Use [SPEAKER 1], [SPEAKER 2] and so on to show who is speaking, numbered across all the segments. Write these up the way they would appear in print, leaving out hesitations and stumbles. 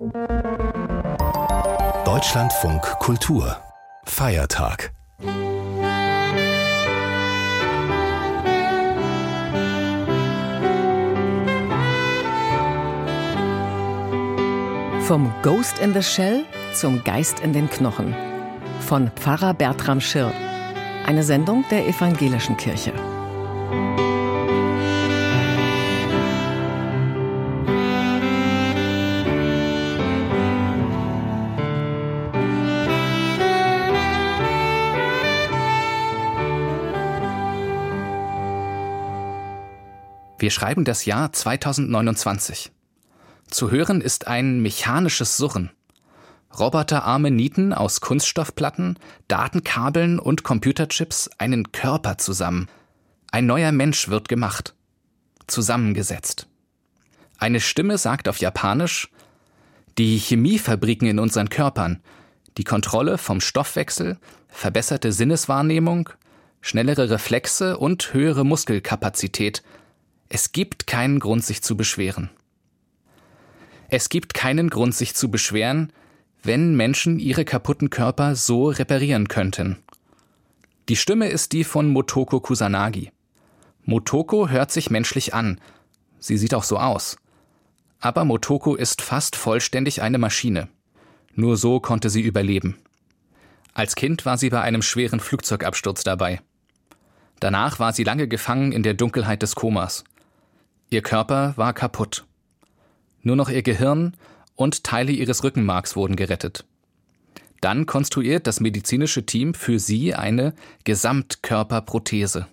[SPEAKER 1] Deutschlandfunk Kultur Feiertag.
[SPEAKER 2] Vom Ghost in the Shell zum Geist in den Knochen. Von Pfarrer Bertram Schirr. Eine Sendung der Evangelischen Kirche.
[SPEAKER 3] Wir schreiben das Jahr 2029. Zu hören ist ein mechanisches Surren. Roboterarme nieten aus Kunststoffplatten, Datenkabeln und Computerchips einen Körper zusammen. Ein neuer Mensch wird gemacht. Zusammengesetzt. Eine Stimme sagt auf Japanisch: Die Chemiefabriken in unseren Körpern, die Kontrolle vom Stoffwechsel, verbesserte Sinneswahrnehmung, schnellere Reflexe und höhere Muskelkapazität. Es gibt keinen Grund, sich zu beschweren. Es gibt keinen Grund, sich zu beschweren, wenn Menschen ihre kaputten Körper so reparieren könnten. Die Stimme ist die von Motoko Kusanagi. Motoko hört sich menschlich an. Sie sieht auch so aus. Aber Motoko ist fast vollständig eine Maschine. Nur so konnte sie überleben. Als Kind war sie bei einem schweren Flugzeugabsturz dabei. Danach war sie lange gefangen in der Dunkelheit des Komas. Ihr Körper war kaputt. Nur noch ihr Gehirn und Teile ihres Rückenmarks wurden gerettet. Dann konstruiert das medizinische Team für sie eine Gesamtkörperprothese.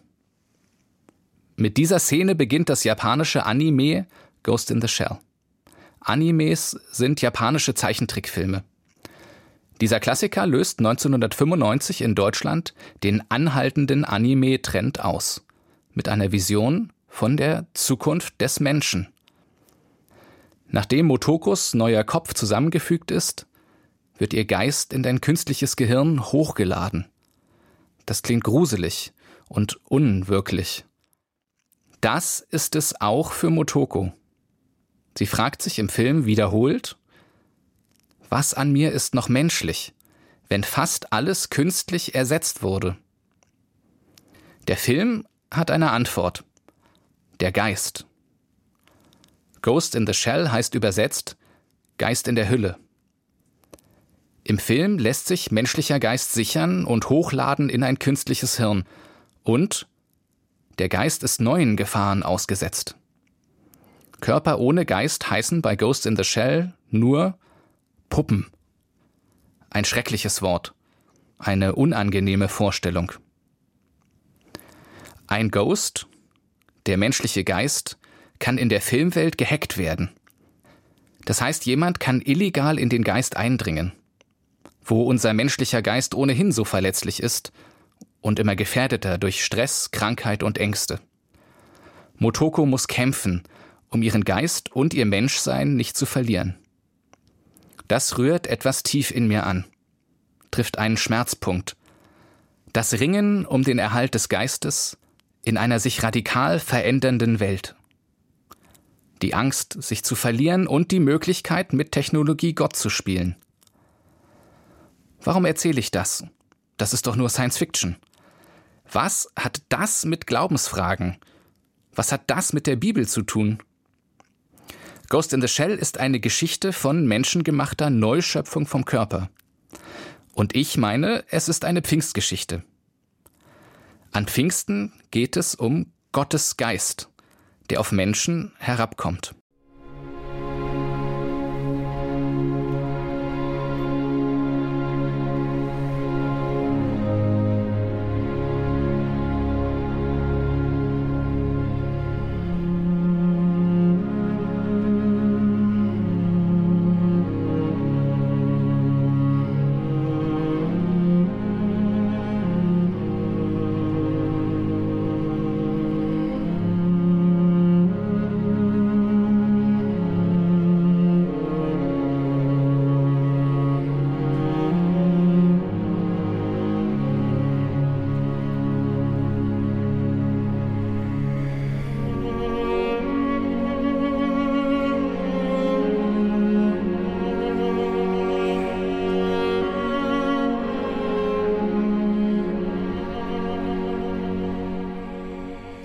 [SPEAKER 3] Mit dieser Szene beginnt das japanische Anime Ghost in the Shell. Animes sind japanische Zeichentrickfilme. Dieser Klassiker löst 1995 in Deutschland den anhaltenden Anime-Trend aus. Mit einer Vision von der Zukunft des Menschen. Nachdem Motokos neuer Kopf zusammengefügt ist, wird ihr Geist in ein künstliches Gehirn hochgeladen. Das klingt gruselig und unwirklich. Das ist es auch für Motoko. Sie fragt sich im Film wiederholt: Was an mir ist noch menschlich, wenn fast alles künstlich ersetzt wurde? Der Film hat eine Antwort: Der Geist. Ghost in the Shell heißt übersetzt Geist in der Hülle. Im Film lässt sich menschlicher Geist sichern und hochladen in ein künstliches Hirn. Und der Geist ist neuen Gefahren ausgesetzt. Körper ohne Geist heißen bei Ghost in the Shell nur Puppen. Ein schreckliches Wort. Eine unangenehme Vorstellung. Ein Ghost, der menschliche Geist, kann in der Filmwelt gehackt werden. Das heißt, jemand kann illegal in den Geist eindringen. Wo unser menschlicher Geist ohnehin so verletzlich ist und immer gefährdeter durch Stress, Krankheit und Ängste. Motoko muss kämpfen, um ihren Geist und ihr Menschsein nicht zu verlieren. Das rührt etwas tief in mir an, trifft einen Schmerzpunkt. Das Ringen um den Erhalt des Geistes in einer sich radikal verändernden Welt. Die Angst, sich zu verlieren und die Möglichkeit, mit Technologie Gott zu spielen. Warum erzähle ich das? Das ist doch nur Science Fiction. Was hat das mit Glaubensfragen? Was hat das mit der Bibel zu tun? Ghost in the Shell ist eine Geschichte von menschengemachter Neuschöpfung vom Körper. Und ich meine, es ist eine Pfingstgeschichte. An Pfingsten geht es um Gottes Geist, der auf Menschen herabkommt.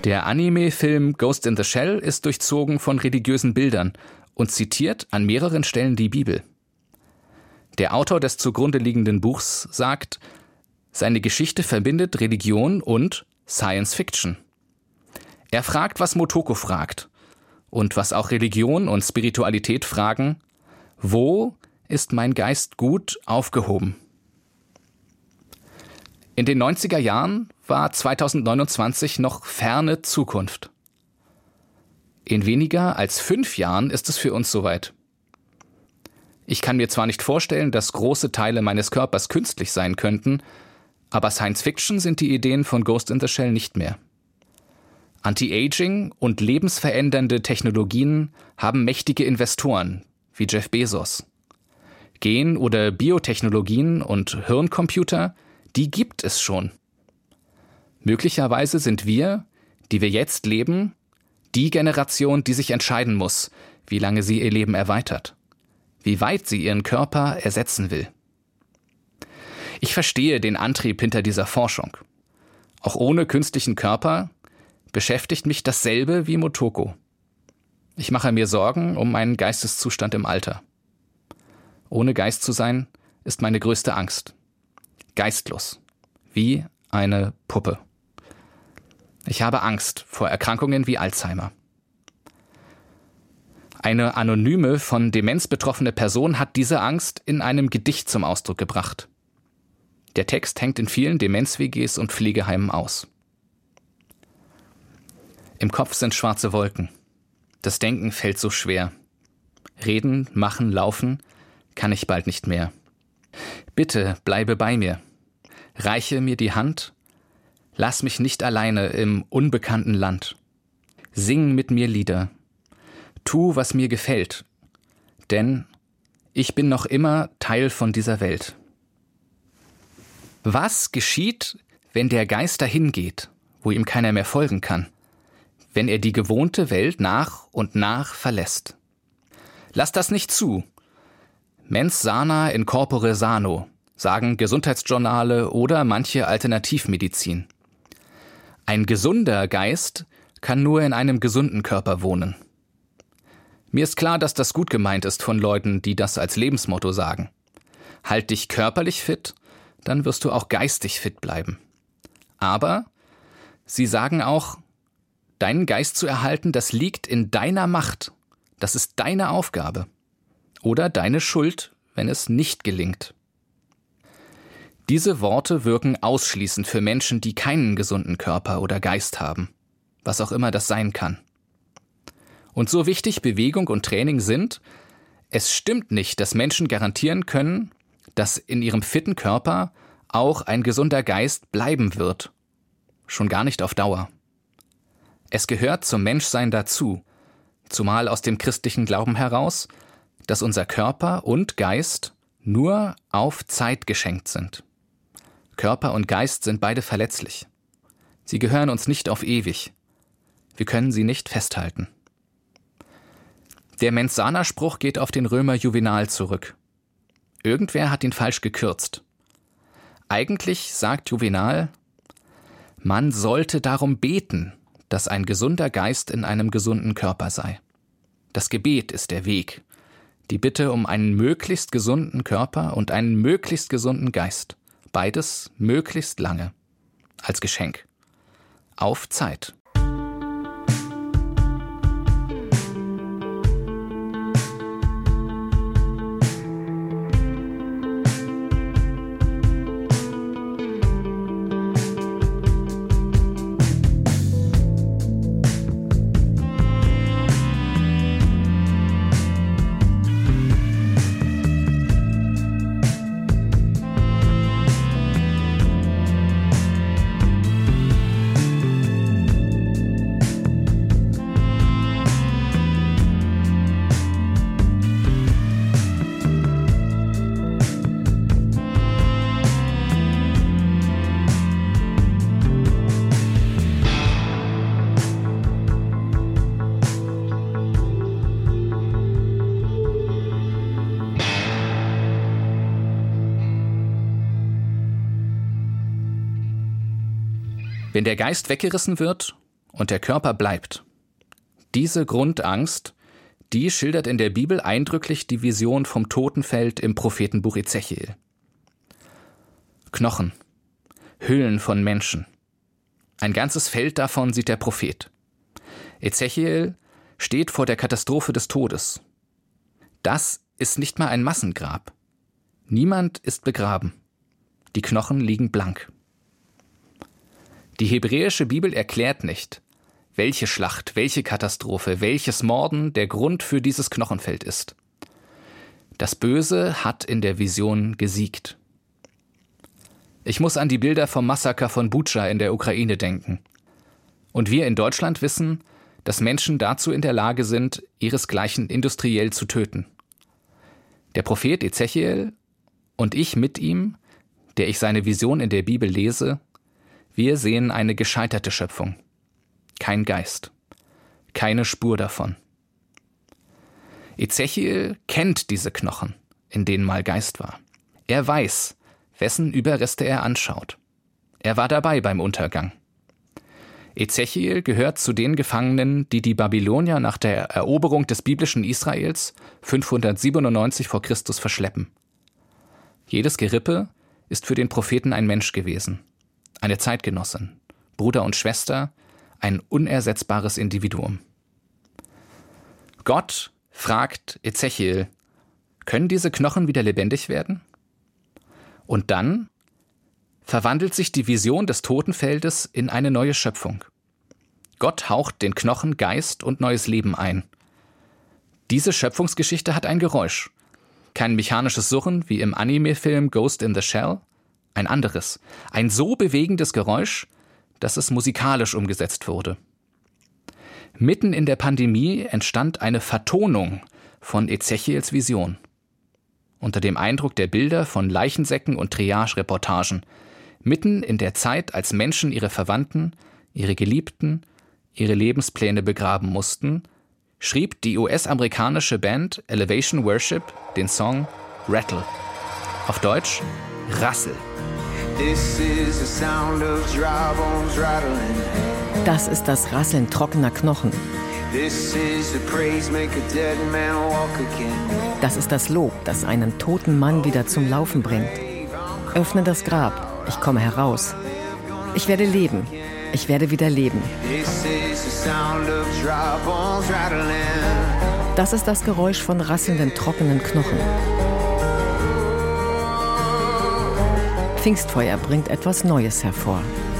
[SPEAKER 3] Der Anime-Film Ghost in the Shell ist durchzogen von religiösen Bildern und zitiert an mehreren Stellen die Bibel. Der Autor des zugrunde liegenden Buchs sagt, seine Geschichte verbindet Religion und Science Fiction. Er fragt, was Motoko fragt und was auch Religion und Spiritualität fragen: Wo ist mein Geist gut aufgehoben? In den 90er Jahren war 2029 noch ferne Zukunft. In weniger als 5 Jahren ist es für uns soweit. Ich kann mir zwar nicht vorstellen, dass große Teile meines Körpers künstlich sein könnten, aber Science Fiction sind die Ideen von Ghost in the Shell nicht mehr. Anti-Aging und lebensverändernde Technologien haben mächtige Investoren, wie Jeff Bezos. Gen- oder Biotechnologien und Hirncomputer, die gibt es schon. Möglicherweise sind wir, die wir jetzt leben, die Generation, die sich entscheiden muss, wie lange sie ihr Leben erweitert, wie weit sie ihren Körper ersetzen will. Ich verstehe den Antrieb hinter dieser Forschung. Auch ohne künstlichen Körper beschäftigt mich dasselbe wie Motoko. Ich mache mir Sorgen um meinen Geisteszustand im Alter. Ohne Geist zu sein, ist meine größte Angst. Geistlos. Wie eine Puppe. Ich habe Angst vor Erkrankungen wie Alzheimer. Eine anonyme, von Demenz betroffene Person hat diese Angst in einem Gedicht zum Ausdruck gebracht. Der Text hängt in vielen Demenz-WGs und Pflegeheimen aus. Im Kopf sind schwarze Wolken. Das Denken fällt so schwer. Reden, machen, laufen kann ich bald nicht mehr. Bitte bleibe bei mir. Reiche mir die Hand. Lass mich nicht alleine im unbekannten Land. Sing mit mir Lieder. Tu, was mir gefällt. Denn ich bin noch immer Teil von dieser Welt. Was geschieht, wenn der Geist dahin geht, wo ihm keiner mehr folgen kann? Wenn er die gewohnte Welt nach und nach verlässt? Lass das nicht zu. Mens sana in corpore sano, sagen Gesundheitsjournale oder manche Alternativmedizin. Ein gesunder Geist kann nur in einem gesunden Körper wohnen. Mir ist klar, dass das gut gemeint ist von Leuten, die das als Lebensmotto sagen. Halt dich körperlich fit, dann wirst du auch geistig fit bleiben. Aber sie sagen auch, deinen Geist zu erhalten, das liegt in deiner Macht. Das ist deine Aufgabe. Oder deine Schuld, wenn es nicht gelingt. Diese Worte wirken ausschließend für Menschen, die keinen gesunden Körper oder Geist haben, was auch immer das sein kann. Und so wichtig Bewegung und Training sind, es stimmt nicht, dass Menschen garantieren können, dass in ihrem fitten Körper auch ein gesunder Geist bleiben wird. Schon gar nicht auf Dauer. Es gehört zum Menschsein dazu, zumal aus dem christlichen Glauben heraus, dass unser Körper und Geist nur auf Zeit geschenkt sind. Körper und Geist sind beide verletzlich. Sie gehören uns nicht auf ewig. Wir können sie nicht festhalten. Der Mens sana-Spruch geht auf den Römer Juvenal zurück. Irgendwer hat ihn falsch gekürzt. Eigentlich sagt Juvenal, man sollte darum beten, dass ein gesunder Geist in einem gesunden Körper sei. Das Gebet ist der Weg. Die Bitte um einen möglichst gesunden Körper und einen möglichst gesunden Geist. Beides möglichst lange. Als Geschenk. Auf Zeit. Wenn der Geist weggerissen wird und der Körper bleibt. Diese Grundangst, die schildert in der Bibel eindrücklich die Vision vom Totenfeld im Prophetenbuch Ezechiel. Knochen, Hüllen von Menschen. Ein ganzes Feld davon sieht der Prophet. Ezechiel steht vor der Katastrophe des Todes. Das ist nicht mal ein Massengrab. Niemand ist begraben. Die Knochen liegen blank. Die hebräische Bibel erklärt nicht, welche Schlacht, welche Katastrophe, welches Morden der Grund für dieses Knochenfeld ist. Das Böse hat in der Vision gesiegt. Ich muss an die Bilder vom Massaker von Butscha in der Ukraine denken. Und wir in Deutschland wissen, dass Menschen dazu in der Lage sind, ihresgleichen industriell zu töten. Der Prophet Ezechiel und ich mit ihm, der ich seine Vision in der Bibel lese, wir sehen eine gescheiterte Schöpfung. Kein Geist. Keine Spur davon. Ezechiel kennt diese Knochen, in denen mal Geist war. Er weiß, wessen Überreste er anschaut. Er war dabei beim Untergang. Ezechiel gehört zu den Gefangenen, die die Babylonier nach der Eroberung des biblischen Israels 597 vor Christus verschleppen. Jedes Gerippe ist für den Propheten ein Mensch gewesen, eine Zeitgenossin, Bruder und Schwester, ein unersetzbares Individuum. Gott fragt Ezechiel, können diese Knochen wieder lebendig werden? Und dann verwandelt sich die Vision des Totenfeldes in eine neue Schöpfung. Gott haucht den Knochen Geist und neues Leben ein. Diese Schöpfungsgeschichte hat ein Geräusch. Kein mechanisches Surren wie im Anime-Film Ghost in the Shell, ein anderes. Ein so bewegendes Geräusch, dass es musikalisch umgesetzt wurde. Mitten in der Pandemie entstand eine Vertonung von Ezechiels Vision. Unter dem Eindruck der Bilder von Leichensäcken und Triage-Reportagen, mitten in der Zeit, als Menschen ihre Verwandten, ihre Geliebten, ihre Lebenspläne begraben mussten, schrieb die US-amerikanische Band Elevation Worship den Song Rattle. Auf Deutsch Rassel.
[SPEAKER 2] Das ist das Rasseln trockener Knochen. Das ist das Lob, das einen toten Mann wieder zum Laufen bringt. Öffne das Grab, ich komme heraus. Ich werde leben, ich werde wieder leben. Das ist das Geräusch von rasselnden, trockenen Knochen. Pfingstfeuer bringt etwas Neues hervor.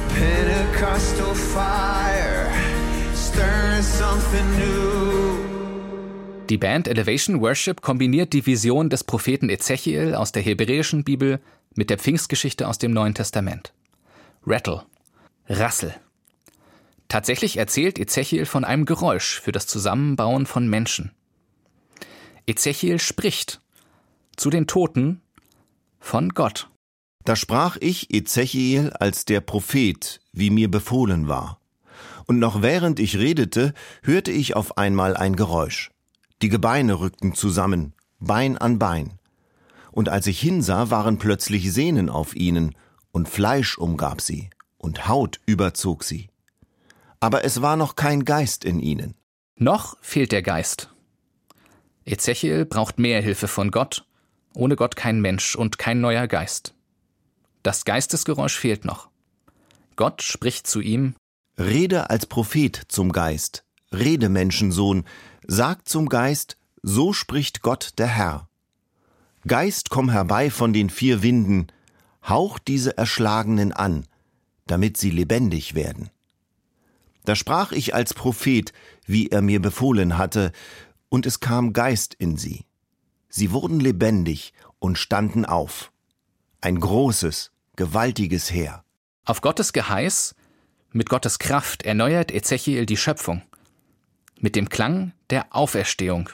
[SPEAKER 3] Die Band Elevation Worship kombiniert die Vision des Propheten Ezechiel aus der hebräischen Bibel mit der Pfingstgeschichte aus dem Neuen Testament. Rattle, Rassel. Tatsächlich erzählt Ezechiel von einem Geräusch für das Zusammenbauen von Menschen. Ezechiel spricht zu den Toten von Gott.
[SPEAKER 4] Da sprach ich, Ezechiel, als der Prophet, wie mir befohlen war. Und noch während ich redete, hörte ich auf einmal ein Geräusch. Die Gebeine rückten zusammen, Bein an Bein. Und als ich hinsah, waren plötzlich Sehnen auf ihnen, und Fleisch umgab sie, und Haut überzog sie. Aber es war noch kein Geist in ihnen.
[SPEAKER 3] Noch fehlt der Geist. Ezechiel braucht mehr Hilfe von Gott, ohne Gott kein Mensch und kein neuer Geist. Das Geistesgeräusch fehlt noch. Gott spricht zu ihm:
[SPEAKER 4] Rede als Prophet zum Geist, rede Menschensohn, sag zum Geist, so spricht Gott der Herr. Geist, komm herbei von den 4 Winden, hauch diese Erschlagenen an, damit sie lebendig werden. Da sprach ich als Prophet, wie er mir befohlen hatte, und es kam Geist in sie. Sie wurden lebendig und standen auf. Ein großes, gewaltiges Heer.
[SPEAKER 3] Auf Gottes Geheiß, mit Gottes Kraft erneuert Ezechiel die Schöpfung. Mit dem Klang der Auferstehung.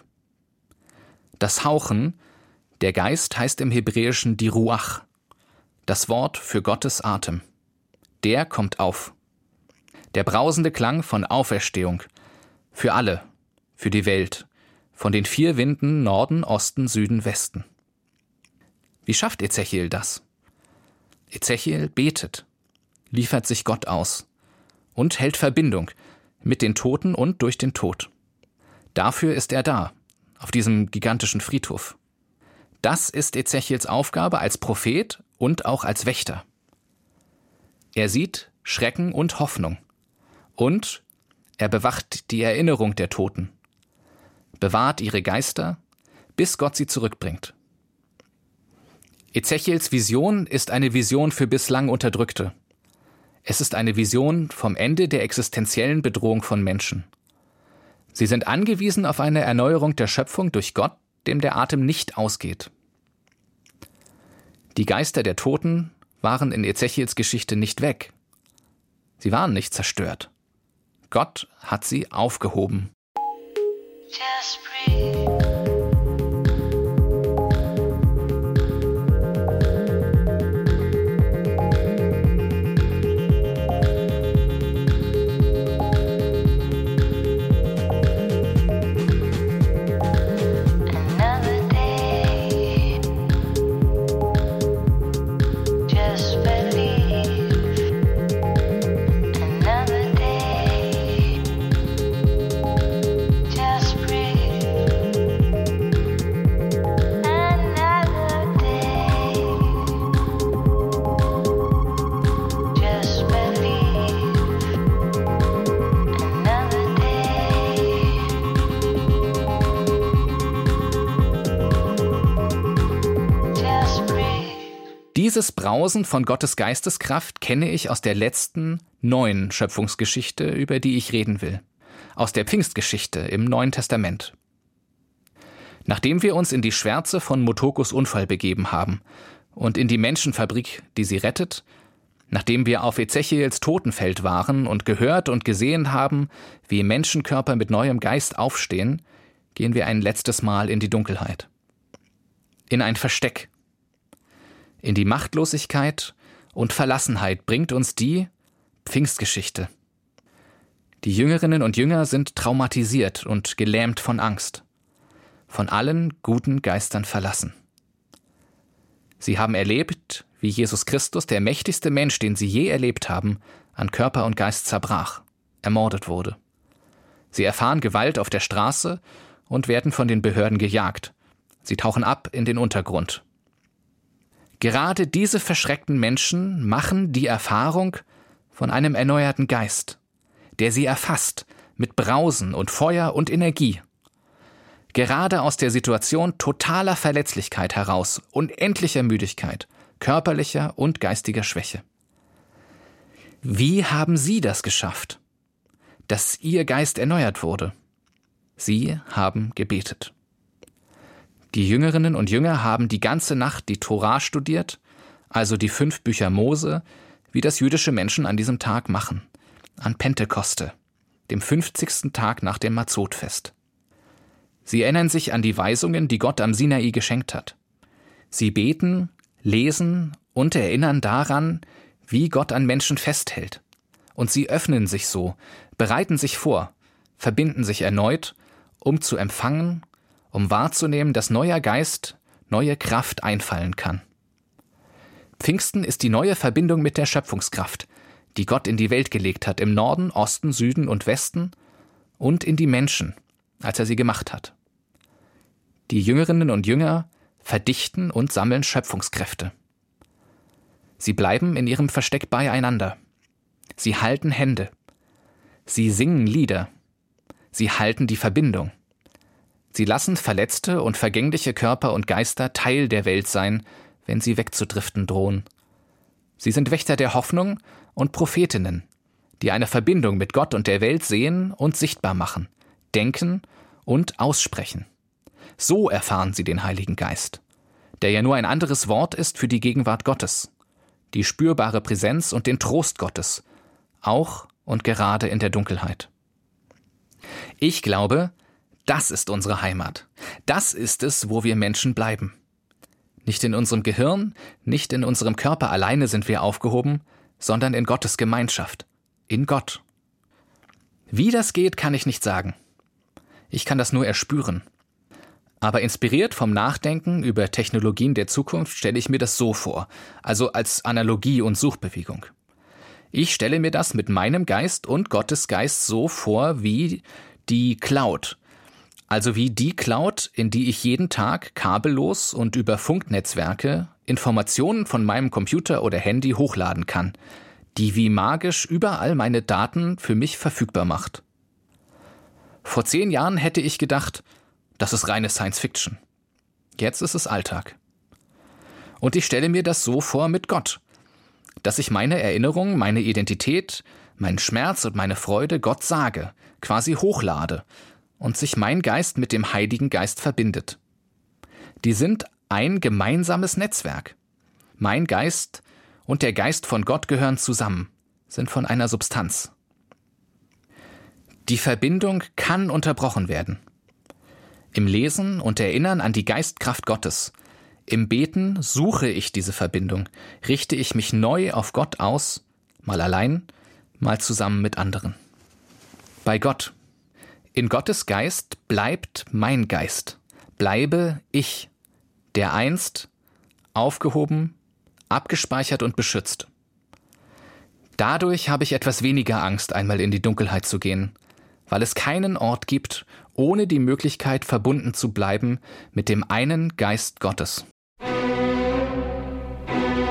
[SPEAKER 3] Das Hauchen, der Geist, heißt im Hebräischen die Ruach, das Wort für Gottes Atem. Der kommt auf. Der brausende Klang von Auferstehung. Für alle, für die Welt, von den 4 Winden Norden, Osten, Süden, Westen. Wie schafft Ezechiel das? Ezechiel betet, liefert sich Gott aus und hält Verbindung. mit den Toten und durch den Tod. Dafür ist er da, auf diesem gigantischen Friedhof. Das ist Ezechiels Aufgabe als Prophet und auch als Wächter. Er sieht Schrecken und Hoffnung. Und er bewacht die Erinnerung der Toten, bewahrt ihre Geister, bis Gott sie zurückbringt. Ezechiels Vision ist eine Vision für bislang Unterdrückte. Es ist eine Vision vom Ende der existenziellen Bedrohung von Menschen. Sie sind angewiesen auf eine Erneuerung der Schöpfung durch Gott, dem der Atem nicht ausgeht. Die Geister der Toten waren in Ezechiels Geschichte nicht weg. Sie waren nicht zerstört. Gott hat sie aufgehoben.
[SPEAKER 5] Just breathe.
[SPEAKER 3] Dieses Brausen von Gottes Geisteskraft kenne ich aus der letzten neuen Schöpfungsgeschichte, über die ich reden will. Aus der Pfingstgeschichte im Neuen Testament. Nachdem wir uns in die Schwärze von Motokos Unfall begeben haben und in die Menschenfabrik, die sie rettet, nachdem wir auf Ezechiels Totenfeld waren und gehört und gesehen haben, wie Menschenkörper mit neuem Geist aufstehen, gehen wir ein letztes Mal in die Dunkelheit. In ein Versteck. In die Machtlosigkeit und Verlassenheit bringt uns die Pfingstgeschichte. Die Jüngerinnen und Jünger sind traumatisiert und gelähmt von Angst, von allen guten Geistern verlassen. Sie haben erlebt, wie Jesus Christus, der mächtigste Mensch, den sie je erlebt haben, an Körper und Geist zerbrach, ermordet wurde. Sie erfahren Gewalt auf der Straße und werden von den Behörden gejagt. Sie tauchen ab in den Untergrund. Gerade diese verschreckten Menschen machen die Erfahrung von einem erneuerten Geist, der sie erfasst mit Brausen und Feuer und Energie. Gerade aus der Situation totaler Verletzlichkeit heraus, unendlicher Müdigkeit, körperlicher und geistiger Schwäche. Wie haben Sie das geschafft, dass Ihr Geist erneuert wurde? Sie haben gebetet. Die Jüngerinnen und Jünger haben die ganze Nacht die Tora studiert, also die 5 Bücher Mose, wie das jüdische Menschen an diesem Tag machen, an Pentekoste, dem 50. Tag nach dem Mazzotfest. Sie erinnern sich an die Weisungen, die Gott am Sinai geschenkt hat. Sie beten, lesen und erinnern daran, wie Gott an Menschen festhält. Und sie öffnen sich so, bereiten sich vor, verbinden sich erneut, um zu empfangen, um wahrzunehmen, dass neuer Geist, neue Kraft einfallen kann. Pfingsten ist die neue Verbindung mit der Schöpfungskraft, die Gott in die Welt gelegt hat, im Norden, Osten, Süden und Westen und in die Menschen, als er sie gemacht hat. Die Jüngerinnen und Jünger verdichten und sammeln Schöpfungskräfte. Sie bleiben in ihrem Versteck beieinander. Sie halten Hände. Sie singen Lieder. Sie halten die Verbindung. Sie lassen verletzte und vergängliche Körper und Geister Teil der Welt sein, wenn sie wegzudriften drohen. Sie sind Wächter der Hoffnung und Prophetinnen, die eine Verbindung mit Gott und der Welt sehen und sichtbar machen, denken und aussprechen. So erfahren sie den Heiligen Geist, der ja nur ein anderes Wort ist für die Gegenwart Gottes, die spürbare Präsenz und den Trost Gottes, auch und gerade in der Dunkelheit. Ich glaube, das ist unsere Heimat. Das ist es, wo wir Menschen bleiben. Nicht in unserem Gehirn, nicht in unserem Körper alleine sind wir aufgehoben, sondern in Gottes Gemeinschaft, in Gott. Wie das geht, kann ich nicht sagen. Ich kann das nur erspüren. Aber inspiriert vom Nachdenken über Technologien der Zukunft stelle ich mir das so vor, also als Analogie und Suchbewegung. Ich stelle mir das mit meinem Geist und Gottes Geist so vor wie die Cloud. Also wie die Cloud, in die ich jeden Tag kabellos und über Funknetzwerke Informationen von meinem Computer oder Handy hochladen kann, die wie magisch überall meine Daten für mich verfügbar macht. Vor 10 Jahren hätte ich gedacht, das ist reine Science-Fiction. Jetzt ist es Alltag. Und ich stelle mir das so vor mit Gott, dass ich meine Erinnerung, meine Identität, meinen Schmerz und meine Freude Gott sage, quasi hochlade und sich mein Geist mit dem Heiligen Geist verbindet. Die sind ein gemeinsames Netzwerk. Mein Geist und der Geist von Gott gehören zusammen, sind von einer Substanz. Die Verbindung kann unterbrochen werden. Im Lesen und Erinnern an die Geistkraft Gottes, im Beten suche ich diese Verbindung, richte ich mich neu auf Gott aus, mal allein, mal zusammen mit anderen. Bei Gott. In Gottes Geist bleibt mein Geist, bleibe ich, der einst aufgehoben, abgespeichert und beschützt. Dadurch habe ich etwas weniger Angst, einmal in die Dunkelheit zu gehen, weil es keinen Ort gibt, ohne die Möglichkeit verbunden zu bleiben mit dem einen Geist Gottes.